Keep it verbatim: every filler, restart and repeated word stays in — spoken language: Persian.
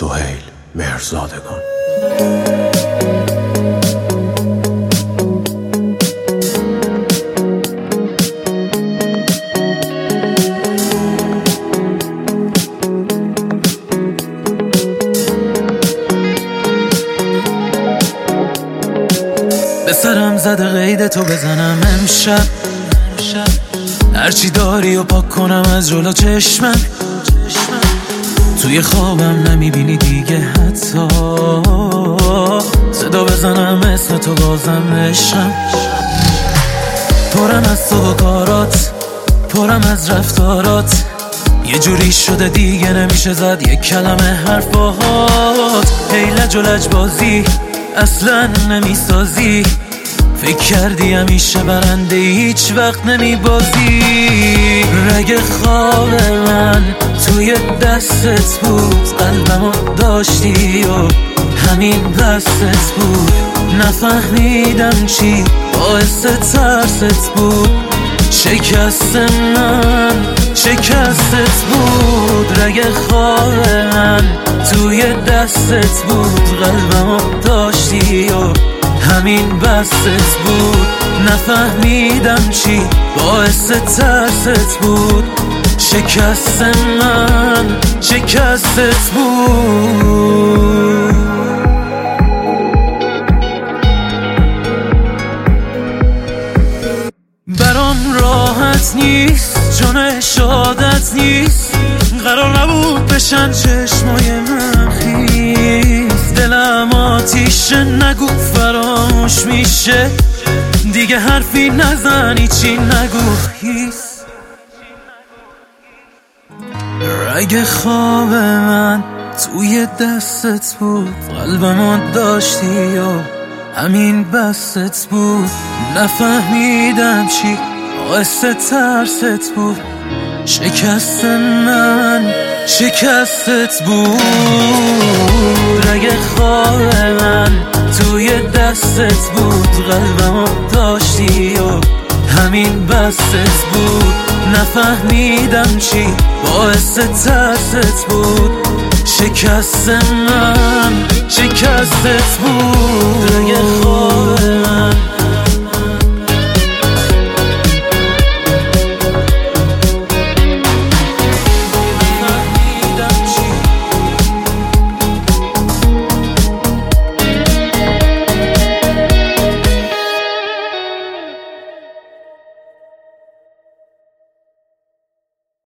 سهیل مهرزادگان. به سرم زده قید تو بزنم امشب، هرچی داری و پاک کنم از جلو چشمم. توی خوابم نمیبینی دیگه حتی، صدا بزنم اسم تو بازم عشقم. پرم از تو و کارات، پرم از رفتارات، یه جوری شده دیگه نمیشه زد یک کلمه حرف باهات. هیلج و لجبازی اصلا نمیسازی، فکر کردی همیشه برنده هیچ وقت نمیبازی. رگ خواب من توی دستت بود، قلبمو داشتی و همین بستت بود. نفهمیدم چی باعث ترست بود، شکست من شکستت بود. رگ خواب من توی دستت بود، قلبمو داشتی و همین بستت بود. نفهمیدم چی باعث ترست بود، شکست من شکستت بود. برام راحت نیست، چون شادت نیست، قرار نبود بشن چشمای من خیس. دلم آتیشه نگو فراموش میشه، دیگه حرفی نزنی چی نگو هیس. رگ خواب من توی دستت بود، قلبمو داشتی و همین بستت بود. نفهمیدم چی باعث ترست بود، شکست من شکستت بود. رگ خواب من توی دستت بود، قلبمو داشتی و همین بستت بود. نفهمیدم چی باعث ترست بود، شکست من شکستت بود. رگ خواب من